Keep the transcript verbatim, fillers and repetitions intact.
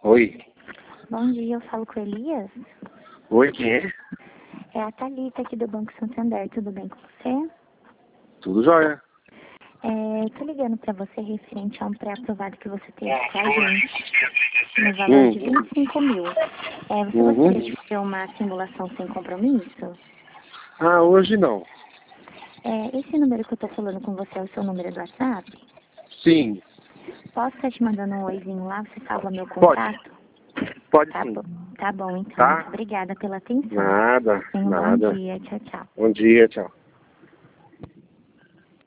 Oi. Bom dia, eu falo com o Elias. Oi, quem é? É a Thalita aqui do Banco Santander, tudo bem com você? Tudo jóia. É, tô ligando pra você referente a um pré-aprovado que você teve com a gente, no valor Hum. de vinte e cinco mil. É, você Uhum. gostaria de fazer uma simulação sem compromisso? Ah, hoje não. É, esse número que eu tô falando com você é o seu número do WhatsApp? Sim. Posso estar te mandando um oizinho lá, você salva meu Pode. contato? Pode Tá sim. bom, tá bom então. Tá? Muito obrigada pela atenção. Nada, Tenha um bom nada. dia. Tchau, tchau. Bom dia, tchau.